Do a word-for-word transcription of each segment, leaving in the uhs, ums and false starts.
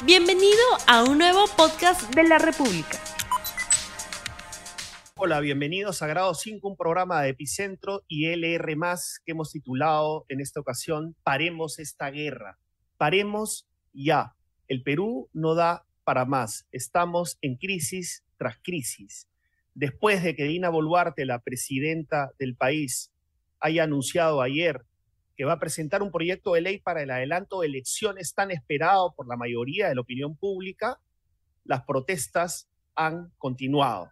Bienvenido a un nuevo podcast de la República. Hola, bienvenidos a Grado cinco, un programa de Epicentro y L R más, que hemos titulado en esta ocasión Paremos esta guerra. Paremos ya. El Perú no da para más. Estamos en crisis tras crisis. Después de que Dina Boluarte, la presidenta del país, haya anunciado ayer que va a presentar un proyecto de ley para el adelanto de elecciones tan esperado por la mayoría de la opinión pública, las protestas han continuado.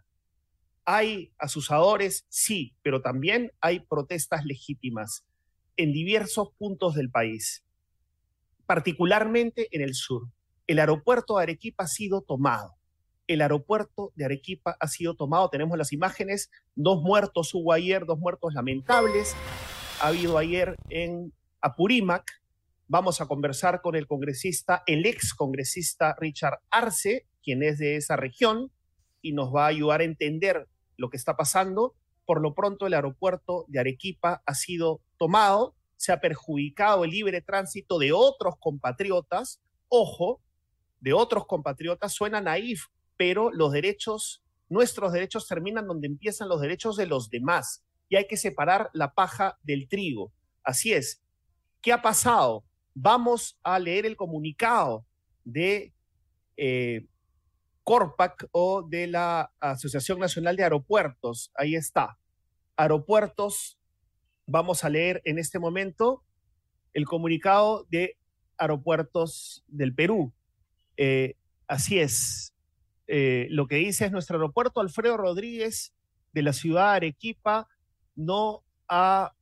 ¿Hay asusadores? Sí, pero también hay protestas legítimas en diversos puntos del país, particularmente en el sur. El aeropuerto de Arequipa ha sido tomado. El aeropuerto de Arequipa ha sido tomado. Tenemos las imágenes. Dos muertos hubo ayer, dos muertos lamentables. Ha habido ayer en Apurímac. Vamos a conversar con el congresista, el ex congresista Richard Arce, quien es de esa región, y nos va a ayudar a entender lo que está pasando. Por lo pronto, el aeropuerto de Arequipa ha sido tomado. Se ha perjudicado el libre tránsito de otros compatriotas. Ojo, de otros compatriotas. Suena naif, pero los derechos, nuestros derechos terminan donde empiezan los derechos de los demás. Y hay que separar la paja del trigo. Así es. ¿Qué ha pasado? Vamos a leer el comunicado de eh, Corpac o de la Asociación Nacional de Aeropuertos. Ahí está. Aeropuertos. Vamos a leer en este momento el comunicado de Aeropuertos del Perú. Eh, así es. Eh, lo que dice es: nuestro aeropuerto Alfredo Rodríguez de la ciudad de Arequipa no ha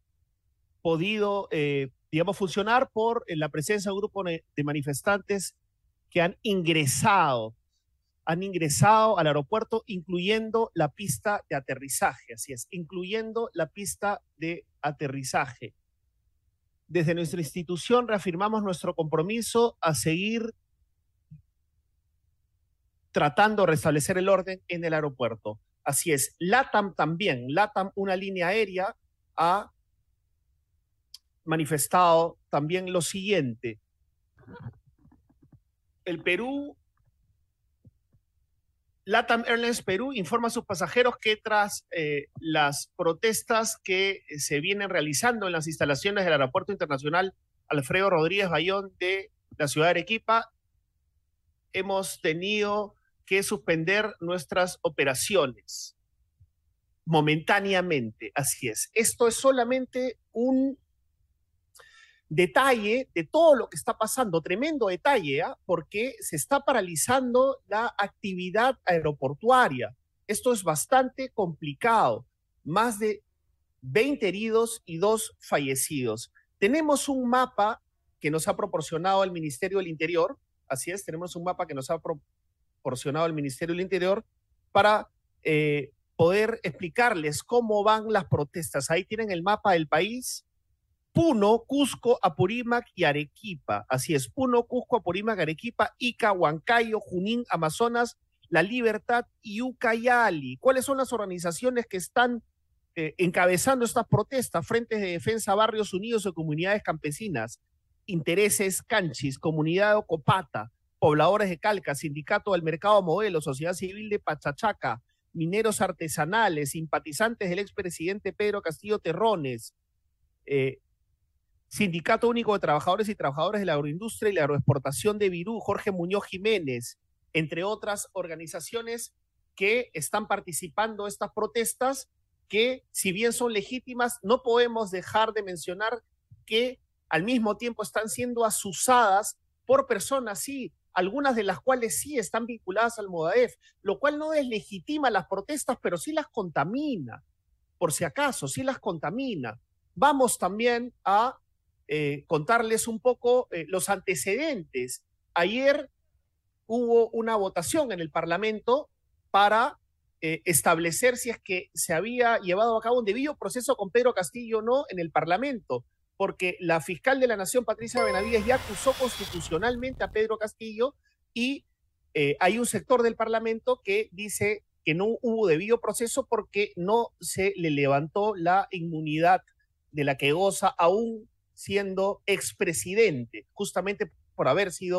podido, eh, digamos, funcionar por la presencia de un grupo de manifestantes que han ingresado, han ingresado al aeropuerto, incluyendo la pista de aterrizaje, así es, incluyendo la pista de aterrizaje. Desde nuestra institución reafirmamos nuestro compromiso a seguir tratando de restablecer el orden en el aeropuerto. Así es, LATAM también, LATAM, una línea aérea, ha manifestado también lo siguiente. El Perú, LATAM Airlines Perú informa a sus pasajeros que tras eh, las protestas que se vienen realizando en las instalaciones del Aeropuerto Internacional Alfredo Rodríguez Bayón de la ciudad de Arequipa, hemos tenido que suspender nuestras operaciones momentáneamente. Así es. Esto es solamente un detalle de todo lo que está pasando, tremendo detalle, ¿eh? Porque se está paralizando la actividad aeroportuaria. Esto es bastante complicado. Más de veinte heridos y dos fallecidos. Tenemos un mapa que nos ha proporcionado el Ministerio del Interior. Así es, tenemos un mapa que nos ha proporcionado el Ministerio del Interior para eh, poder explicarles cómo van las protestas. Ahí tienen el mapa del país. Puno, Cusco, Apurímac y Arequipa. Así es, Puno, Cusco, Apurímac, Arequipa, Ica, Huancayo, Junín, Amazonas, La Libertad y Ucayali. ¿Cuáles son las organizaciones que están eh, encabezando estas protestas? Frentes de Defensa, Barrios Unidos y Comunidades Campesinas, Intereses Canchis, Comunidad de Ocopata, Pobladores de Calca, Sindicato del Mercado Modelo, Sociedad Civil de Pachachaca, Mineros Artesanales, simpatizantes del expresidente Pedro Castillo Terrones, eh, Sindicato Único de Trabajadores y Trabajadores de la Agroindustria y la Agroexportación de Virú, Jorge Muñoz Jiménez, entre otras organizaciones que están participando en estas protestas, que si bien son legítimas, no podemos dejar de mencionar que al mismo tiempo están siendo asusadas por personas, sí, algunas de las cuales sí están vinculadas al MODAEF, lo cual no deslegitima las protestas, pero sí las contamina, por si acaso, sí las contamina. Vamos también a eh, contarles un poco eh, los antecedentes. Ayer hubo una votación en el Parlamento para eh, establecer si es que se había llevado a cabo un debido proceso con Pedro Castillo o no en el Parlamento, porque la fiscal de la Nación, Patricia Benavides, ya acusó constitucionalmente a Pedro Castillo y eh, hay un sector del Parlamento que dice que no hubo debido proceso porque no se le levantó la inmunidad de la que goza aún siendo expresidente, justamente por haber sido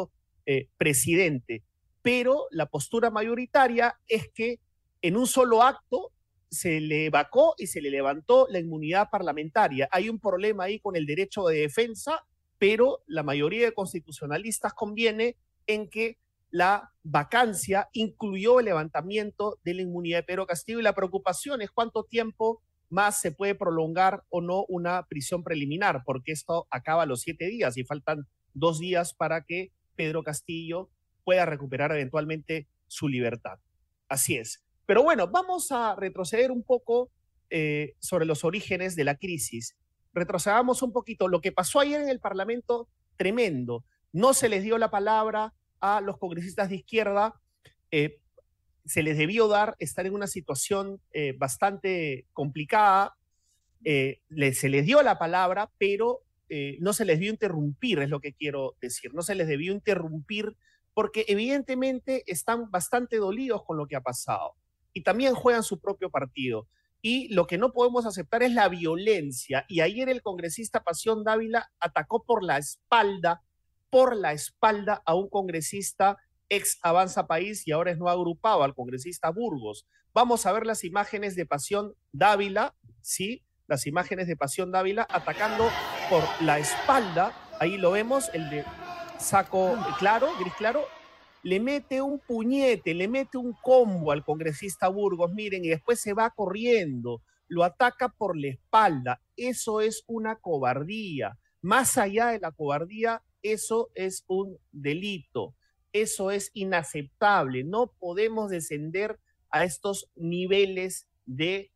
eh, presidente. Pero la postura mayoritaria es que en un solo acto se le vacó y se le levantó la inmunidad parlamentaria. Hay un problema ahí con el derecho de defensa, pero la mayoría de constitucionalistas conviene en que la vacancia incluyó el levantamiento de la inmunidad de Pedro Castillo, y la preocupación es cuánto tiempo más se puede prolongar o no una prisión preliminar, porque esto acaba a los siete días y faltan dos días para que Pedro Castillo pueda recuperar eventualmente su libertad. Así es. Pero bueno, vamos a retroceder un poco eh, sobre los orígenes de la crisis. Retrocedamos un poquito. Lo que pasó ayer en el Parlamento, tremendo. No se les dio la palabra a los congresistas de izquierda. Eh, se les debió dar, estar en una situación eh, bastante complicada. Eh, le, se les dio la palabra, pero eh, no se les debió interrumpir, es lo que quiero decir. No se les debió interrumpir porque evidentemente están bastante dolidos con lo que ha pasado y también juegan su propio partido. Y lo que no podemos aceptar es la violencia. Y ayer el congresista Pasión Dávila atacó por la espalda, por la espalda a un congresista ex Avanza País y ahora es no agrupado, al congresista Burgos. Vamos a ver las imágenes de Pasión Dávila, ¿sí? Las imágenes de Pasión Dávila atacando por la espalda. Ahí lo vemos, el de saco claro, gris claro. Le mete un puñete, le mete un combo al congresista Burgos, miren, y después se va corriendo, lo ataca por la espalda. Eso es una cobardía. Más allá de la cobardía, eso es un delito. Eso es inaceptable. No podemos descender a estos niveles de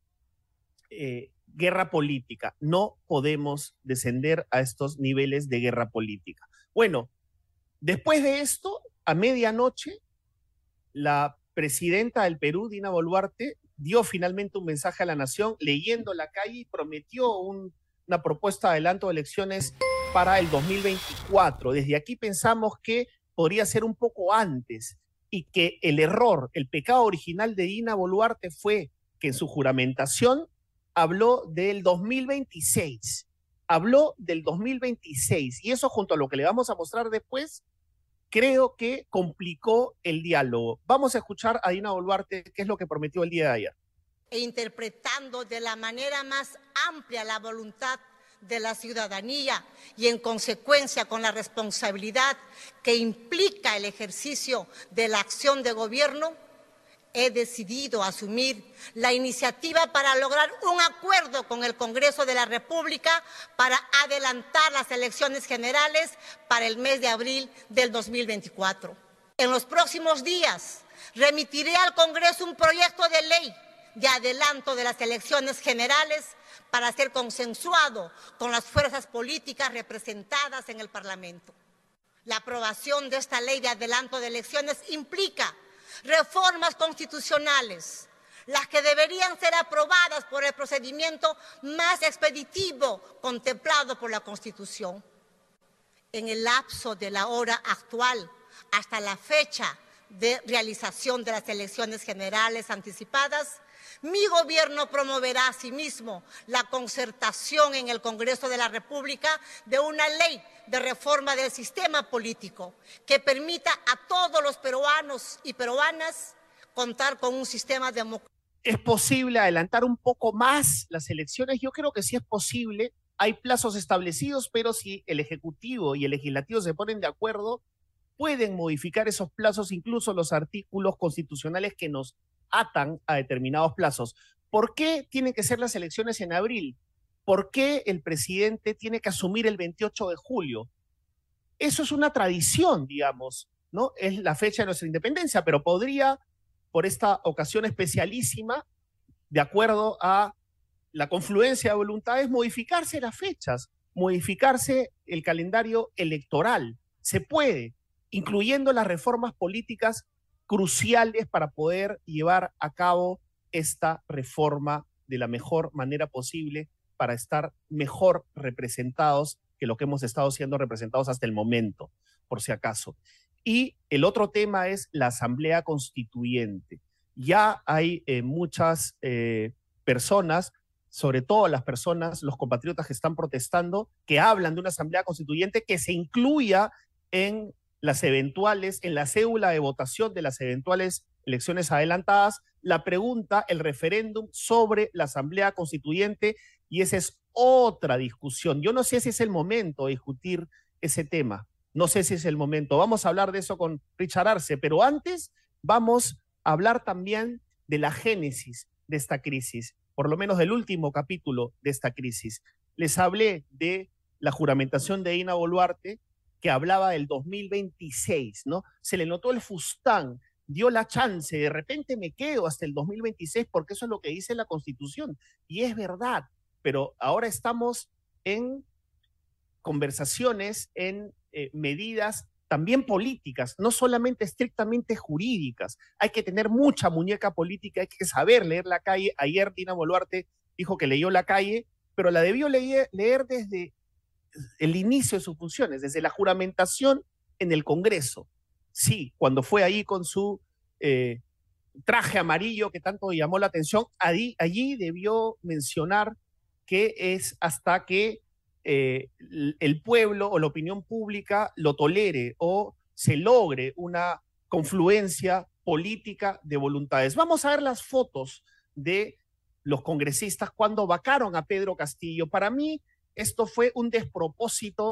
eh, guerra política. No podemos descender a estos niveles de guerra política. Bueno, después de esto, a medianoche, la presidenta del Perú, Dina Boluarte, dio finalmente un mensaje a la nación leyendo la calle y prometió un, una propuesta de adelanto de elecciones para el dos mil veinticuatro. Desde aquí pensamos que podría ser un poco antes y que el error, el pecado original de Dina Boluarte fue que en su juramentación habló del dos mil veintiséis. Habló del dos mil veintiséis y eso junto a lo que le vamos a mostrar después, creo que complicó el diálogo. Vamos a escuchar a Dina Boluarte, qué es lo que prometió el día de ayer. E interpretando de la manera más amplia la voluntad de la ciudadanía y en consecuencia con la responsabilidad que implica el ejercicio de la acción de gobierno, he decidido asumir la iniciativa para lograr un acuerdo con el Congreso de la República para adelantar las elecciones generales para el mes de abril del dos mil veinticuatro. En los próximos días remitiré al Congreso un proyecto de ley de adelanto de las elecciones generales para ser consensuado con las fuerzas políticas representadas en el Parlamento. La aprobación de esta ley de adelanto de elecciones implica reformas constitucionales, las que deberían ser aprobadas por el procedimiento más expeditivo contemplado por la Constitución. En el lapso de la hora actual hasta la fecha de realización de las elecciones generales anticipadas, mi gobierno promoverá asimismo la concertación en el Congreso de la República de una ley de reforma del sistema político que permita a todos los peruanos y peruanas contar con un sistema democrático. ¿Es posible adelantar un poco más las elecciones? Yo creo que sí es posible. Hay plazos establecidos, pero si el Ejecutivo y el Legislativo se ponen de acuerdo, pueden modificar esos plazos, incluso los artículos constitucionales que nos atan a determinados plazos. ¿Por qué tienen que ser las elecciones en abril? ¿Por qué el presidente tiene que asumir el veintiocho de julio? Eso es una tradición, digamos, ¿no? Es la fecha de nuestra independencia, pero podría, por esta ocasión especialísima, de acuerdo a la confluencia de voluntades, modificarse las fechas, modificarse el calendario electoral. Se puede, incluyendo las reformas políticas cruciales para poder llevar a cabo esta reforma de la mejor manera posible para estar mejor representados que lo que hemos estado siendo representados hasta el momento, por si acaso. Y el otro tema es la Asamblea Constituyente. Ya hay eh, muchas eh, personas, sobre todo las personas, los compatriotas que están protestando, que hablan de una Asamblea Constituyente que se incluya en las eventuales, en la cédula de votación de las eventuales elecciones adelantadas, la pregunta, el referéndum sobre la Asamblea Constituyente, y esa es otra discusión. Yo no sé si es el momento de discutir ese tema, no sé si es el momento. Vamos a hablar de eso con Richard Arce, pero antes vamos a hablar también de la génesis de esta crisis, por lo menos del último capítulo de esta crisis. Les hablé de la juramentación de Dina Boluarte, que hablaba del dos mil veintiséis, ¿no? Se le notó el fustán, dio la chance, de repente me quedo hasta el dos mil veintiséis porque eso es lo que dice la Constitución, y es verdad, pero ahora estamos en conversaciones, en eh, medidas también políticas, no solamente estrictamente jurídicas. Hay que tener mucha muñeca política, hay que saber leer la calle. Ayer Dina Boluarte dijo que leyó la calle, pero la debió leer, leer desde el inicio de sus funciones, desde la juramentación en el Congreso. Sí, cuando fue ahí con su eh, traje amarillo que tanto llamó la atención, allí, allí debió mencionar que es hasta que eh, el pueblo o la opinión pública lo tolere o se logre una confluencia política de voluntades. Vamos a ver las fotos de los congresistas cuando vacaron a Pedro Castillo. Para mí esto fue un despropósito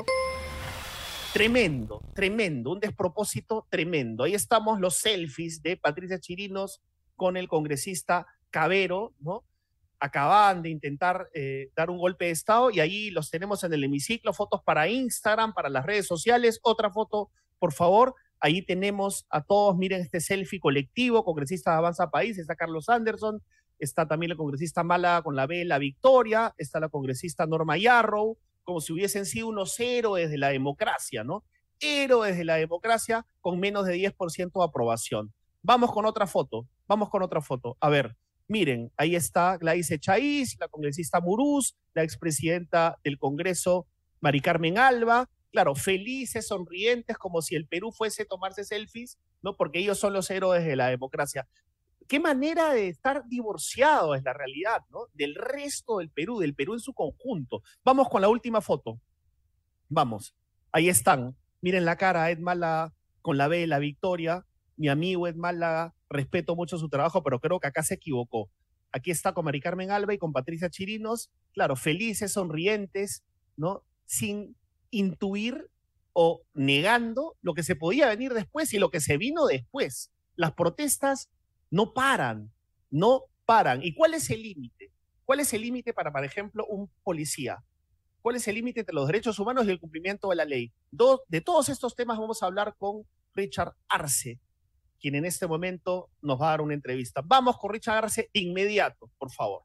tremendo, tremendo, un despropósito tremendo. Ahí estamos los selfies de Patricia Chirinos con el congresista Cavero, ¿no? Acaban de intentar eh, dar un golpe de Estado y ahí los tenemos en el hemiciclo, fotos para Instagram, para las redes sociales. Otra foto, por favor. Ahí tenemos a todos, miren este selfie colectivo, congresista de Avanza País, está Carlos Anderson, está también el congresista Málaga con la B, la Victoria, está la congresista Norma Yarrow, como si hubiesen sido unos héroes de la democracia, ¿no? Héroes de la democracia con menos de diez por ciento de aprobación. Vamos con otra foto, vamos con otra foto. A ver, miren, ahí está Gladys Echaíz, la congresista Murús, la expresidenta del Congreso, Mari Carmen Alba, claro, felices, sonrientes, como si el Perú fuese tomarse selfies, ¿no? Porque ellos son los héroes de la democracia. Qué manera de estar divorciado es la realidad, ¿no? Del resto del Perú, del Perú en su conjunto. Vamos con la última foto. Vamos, ahí están. Miren la cara a Ed Málaga con la B, la Victoria. Mi amigo Ed Málaga, respeto mucho su trabajo, pero creo que acá se equivocó. Aquí está con Mari Carmen Alba y con Patricia Chirinos, claro, felices, sonrientes, ¿no? Sin intuir o negando lo que se podía venir después y lo que se vino después. Las protestas no paran, no paran. ¿Y cuál es el límite? ¿Cuál es el límite para, por ejemplo, un policía? ¿Cuál es el límite entre los derechos humanos y el cumplimiento de la ley? Do, de todos estos temas vamos a hablar con Richard Arce, quien en este momento nos va a dar una entrevista. Vamos con Richard Arce inmediato, por favor.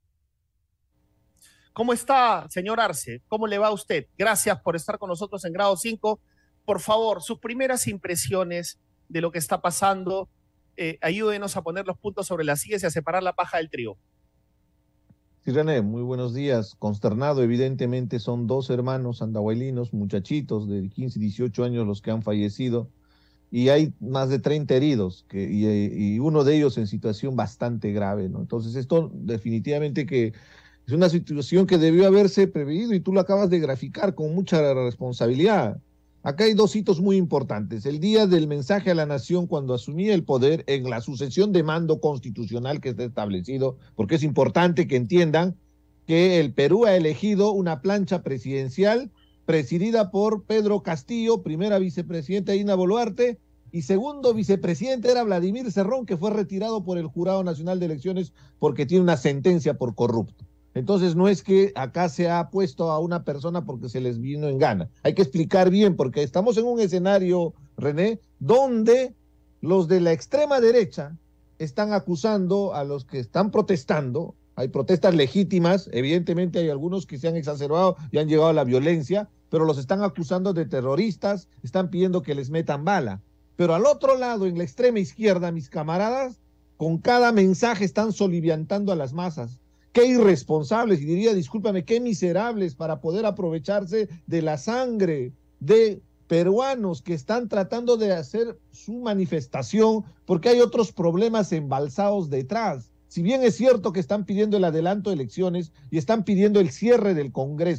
¿Cómo está, señor Arce? ¿Cómo le va a usted? Gracias por estar con nosotros en Grado cinco. Por favor, sus primeras impresiones de lo que está pasando. Eh, ayúdenos a poner los puntos sobre las sillas y a separar la paja del trigo. Sí, René, muy buenos días. Consternado, evidentemente, son dos hermanos andahuaylinos, muchachitos de quince y dieciocho años los que han fallecido, y hay más de treinta heridos, que, y, y uno de ellos en situación bastante grave, ¿no? Entonces esto definitivamente que es una situación que debió haberse previsto y tú lo acabas de graficar con mucha responsabilidad. Acá hay dos hitos muy importantes. El día del mensaje a la nación cuando asumía el poder en la sucesión de mando constitucional que está establecido, porque es importante que entiendan que el Perú ha elegido una plancha presidencial presidida por Pedro Castillo, primera vicepresidenta Dina Boluarte, y segundo vicepresidente era Vladimir Cerrón, que fue retirado por el Jurado Nacional de Elecciones porque tiene una sentencia por corrupto. Entonces no es que acá se ha puesto a una persona porque se les vino en gana. Hay que explicar bien, porque estamos en un escenario, René, donde los de la extrema derecha están acusando a los que están protestando. Hay protestas legítimas, evidentemente hay algunos que se han exacerbado y han llegado a la violencia, pero los están acusando de terroristas, están pidiendo que les metan bala. Pero al otro lado, en la extrema izquierda, mis camaradas, con cada mensaje están soliviantando a las masas. Qué irresponsables, y diría, discúlpame, qué miserables para poder aprovecharse de la sangre de peruanos que están tratando de hacer su manifestación, porque hay otros problemas embalsados detrás. Si bien es cierto que están pidiendo el adelanto de elecciones y están pidiendo el cierre del Congreso,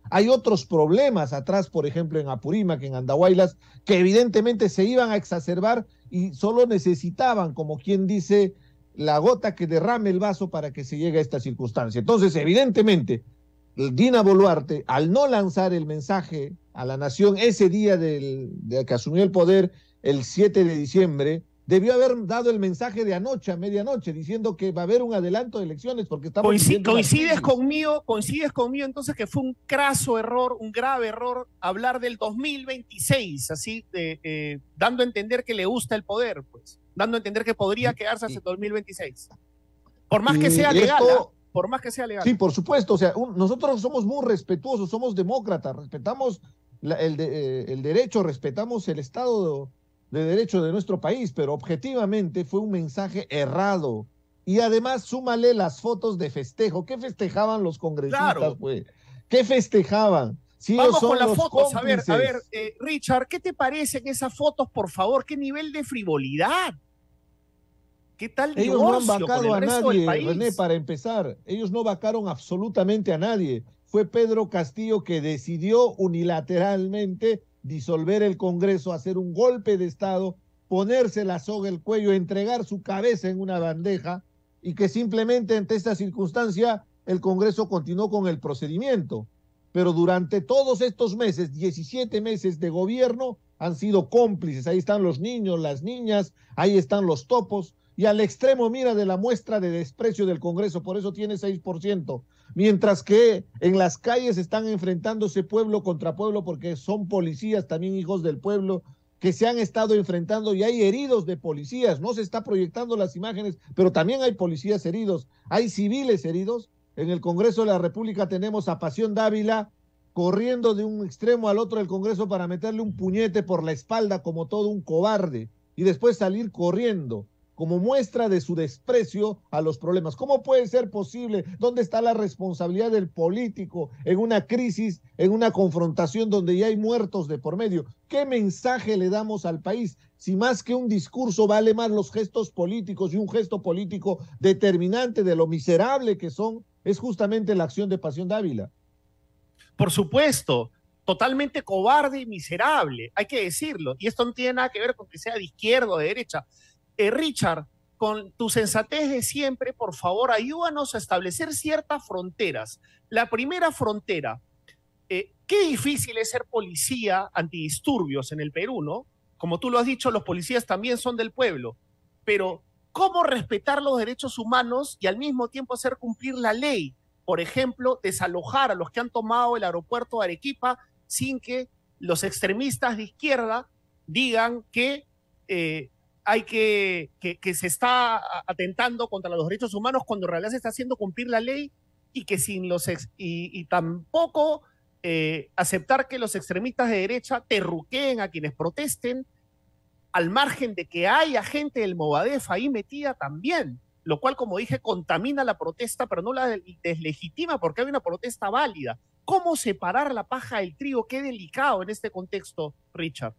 Hay otros problemas atrás, por ejemplo, en Apurímac, en Andahuaylas, que evidentemente se iban a exacerbar y solo necesitaban, como quien dice, la gota que derrame el vaso para que se llegue a esta circunstancia. Entonces, evidentemente, Dina Boluarte, al no lanzar el mensaje a la nación ese día del, de que asumió el poder, el siete de diciembre, debió haber dado el mensaje de anoche a medianoche, diciendo que va a haber un adelanto de elecciones porque estamos... Coincid, coincides conmigo, coincides conmigo entonces que fue un craso error, un grave error hablar del dos mil veintiséis, así, eh, eh, dando a entender que le gusta el poder, pues, dando a entender que podría quedarse hasta el dos mil veintiséis. Por más que sea legal, esto, ¿eh? por más que sea legal. Sí, por supuesto, o sea, un, nosotros somos muy respetuosos, somos demócratas, respetamos la, el, de, eh, el derecho, respetamos el Estado de, de derecho de nuestro país, pero objetivamente fue un mensaje errado. Y además súmale las fotos de festejo. ¿Qué festejaban los congresistas, claro. pues? ¿Qué festejaban? Si Vamos son con las los fotos, cómplices. a ver, a ver, eh, Richard, ¿qué te parecen esas fotos, por favor? ¿Qué nivel de frivolidad? ¿Qué tal Ellos no han vacado a nadie, René, para empezar. Ellos no vacaron absolutamente a nadie. Fue Pedro Castillo que decidió unilateralmente disolver el Congreso, hacer un golpe de Estado, ponerse la soga al cuello, entregar su cabeza en una bandeja y que simplemente ante esta circunstancia el Congreso continuó con el procedimiento. Pero durante todos estos meses, diecisiete meses de gobierno, han sido cómplices. Ahí están los niños, las niñas, ahí están los topos. Y al extremo, mira, de la muestra de desprecio del Congreso, por eso tiene seis por ciento. Mientras que en las calles están enfrentándose pueblo contra pueblo, porque son policías también hijos del pueblo, que se han estado enfrentando y hay heridos de policías. No se está proyectando las imágenes, pero también hay policías heridos, hay civiles heridos. En el Congreso de la República tenemos a Pasión Dávila corriendo de un extremo al otro del Congreso para meterle un puñete por la espalda como todo un cobarde y después salir corriendo como muestra de su desprecio a los problemas. ¿Cómo puede ser posible? ¿Dónde está la responsabilidad del político en una crisis, en una confrontación donde ya hay muertos de por medio? ¿Qué mensaje le damos al país? Si más que un discurso vale más los gestos políticos, y un gesto político determinante de lo miserable que son, es justamente la acción de Pasión Dávila. Por supuesto, totalmente cobarde y miserable, hay que decirlo. Y esto no tiene nada que ver con que sea de izquierda o de derecha. Eh, Richard, con tu sensatez de siempre, por favor, ayúdanos a establecer ciertas fronteras. La primera frontera, eh, qué difícil es ser policía antidisturbios en el Perú, ¿no? Como tú lo has dicho, los policías también son del pueblo, pero ¿cómo respetar los derechos humanos y al mismo tiempo hacer cumplir la ley? Por ejemplo, desalojar a los que han tomado el aeropuerto de Arequipa sin que los extremistas de izquierda digan que... Eh, hay que, que, que se está atentando contra los derechos humanos cuando en realidad se está haciendo cumplir la ley y que sin los ex, y, y tampoco eh, aceptar que los extremistas de derecha terruqueen a quienes protesten, al margen de que haya gente del Movadef ahí metida también, lo cual, como dije, contamina la protesta, pero no la deslegitima porque hay una protesta válida. ¿Cómo separar la paja del trigo? Qué delicado en este contexto, Richard.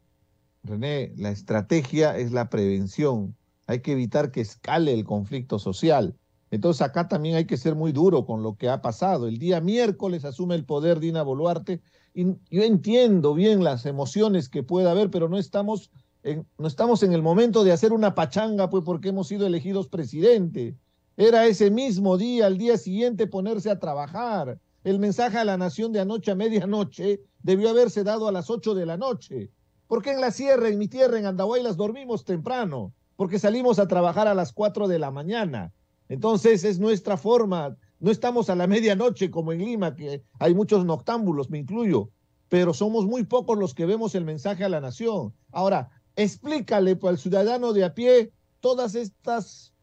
René, la estrategia es la prevención. Hay que evitar que escale el conflicto social. Entonces acá también hay que ser muy duro con lo que ha pasado. El día miércoles asume el poder Dina Boluarte y yo entiendo bien las emociones que pueda haber, pero no estamos en, no estamos en el momento de hacer una pachanga, pues porque hemos sido elegidos presidente. Era ese mismo día, al día siguiente ponerse a trabajar. El mensaje a la nación de anoche a medianoche debió haberse dado a las ocho de la noche. Porque en la sierra, en mi tierra, en Andahuaylas, dormimos temprano, porque salimos a trabajar a las cuatro de la mañana. Entonces es nuestra forma, no estamos a la medianoche como en Lima, que hay muchos noctámbulos, me incluyo, pero somos muy pocos los que vemos el mensaje a la nación. Ahora, explícale pues, al ciudadano de a pie todas estas,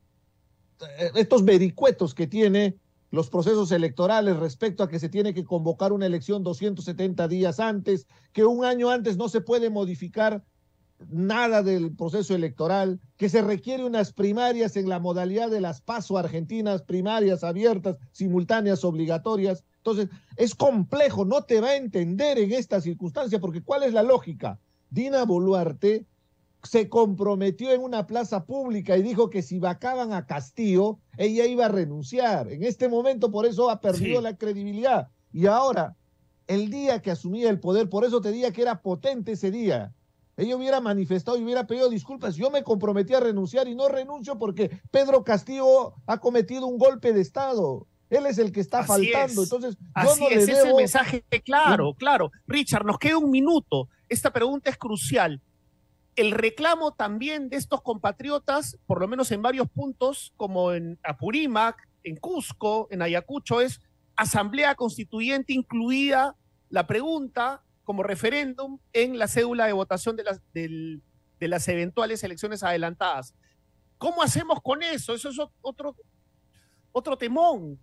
estos vericuetos que tiene los procesos electorales respecto a que se tiene que convocar una elección doscientos setenta días antes, que un año antes no se puede modificar nada del proceso electoral, que se requiere unas primarias en la modalidad de las PASO argentinas, primarias abiertas, simultáneas, obligatorias. Entonces, es complejo, no te va a entender en esta circunstancia, porque ¿cuál es la lógica? Dina Boluarte se comprometió en una plaza pública y dijo que si vacaban a Castillo, ella iba a renunciar. En este momento, por eso ha perdido sí. la credibilidad. Y ahora, el día que asumía el poder, por eso te diría que era potente ese día, ella hubiera manifestado y hubiera pedido disculpas. Yo me comprometí a renunciar y no renuncio porque Pedro Castillo ha cometido un golpe de Estado. Él es el que está Así faltando. es. Entonces, yo Así no es, le ese debo... mensaje, claro, claro. Richard, nos queda un minuto. Esta pregunta es crucial. El reclamo también de estos compatriotas, por lo menos en varios puntos, como en Apurímac, en Cusco, en Ayacucho, es asamblea constituyente, incluida la pregunta como referéndum en la cédula de votación de las, del, de las eventuales elecciones adelantadas. ¿Cómo hacemos con eso? Eso es otro, otro temón.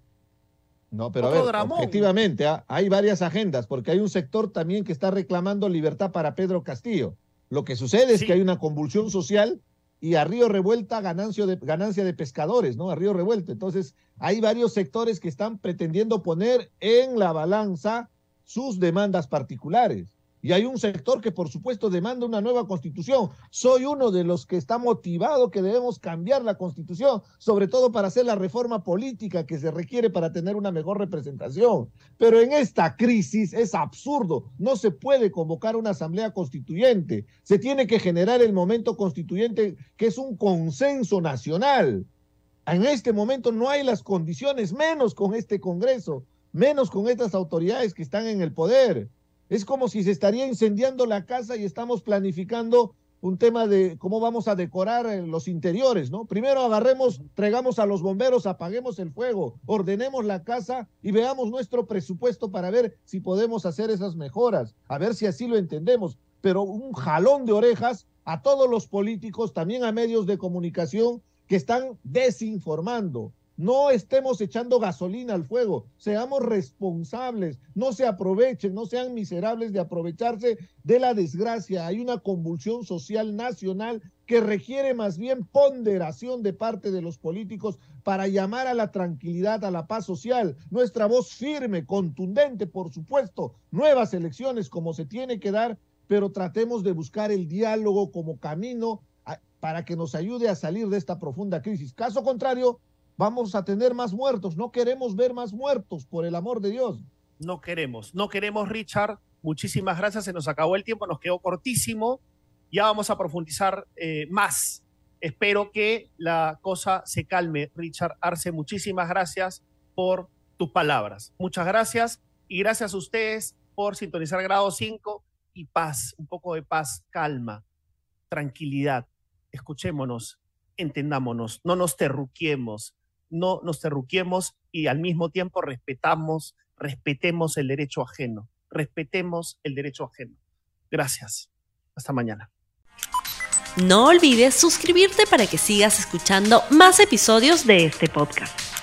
No, pero otro a ver, dramón. objetivamente, ¿eh? Hay varias agendas, porque hay un sector también que está reclamando libertad para Pedro Castillo. Lo que sucede es Sí. que hay una convulsión social y a río revuelta ganancia de, ganancia de pescadores, ¿no? A río revuelto. Entonces, hay varios sectores que están pretendiendo poner en la balanza sus demandas particulares. Y hay un sector que, por supuesto, demanda una nueva constitución. Soy uno de los que está motivado que debemos cambiar la constitución, sobre todo para hacer la reforma política que se requiere para tener una mejor representación. Pero en esta crisis es absurdo. No se puede convocar una asamblea constituyente. Se tiene que generar el momento constituyente, que es un consenso nacional. En este momento no hay las condiciones, menos con este Congreso, menos con estas autoridades que están en el poder. Es como si se estaría incendiando la casa y estamos planificando un tema de cómo vamos a decorar los interiores, ¿no? Primero agarremos, traigamos a los bomberos, apaguemos el fuego, ordenemos la casa y veamos nuestro presupuesto para ver si podemos hacer esas mejoras, a ver si así lo entendemos. Pero un jalón de orejas a todos los políticos, también a medios de comunicación que están desinformando. No estemos echando gasolina al fuego, seamos responsables, no se aprovechen, no sean miserables de aprovecharse de la desgracia. Hay una convulsión social nacional que requiere más bien ponderación de parte de los políticos para llamar a la tranquilidad, a la paz social. Nuestra voz firme, contundente, por supuesto, nuevas elecciones como se tiene que dar, pero tratemos de buscar el diálogo como camino a, para que nos ayude a salir de esta profunda crisis. Caso contrario, vamos a tener más muertos. No queremos ver más muertos, por el amor de Dios. No queremos, no queremos, Richard. Muchísimas gracias, se nos acabó el tiempo, nos quedó cortísimo. Ya vamos a profundizar eh, más. Espero que la cosa se calme. Richard Arce, muchísimas gracias por tus palabras. Muchas gracias y gracias a ustedes por sintonizar Grado cinco y paz, un poco de paz, calma, tranquilidad. Escuchémonos, entendámonos, no nos terruquiemos. No nos terruquiemos y al mismo tiempo respetamos, respetemos el derecho ajeno, respetemos el derecho ajeno. Gracias. Hasta mañana. No olvides suscribirte para que sigas escuchando más episodios de este podcast.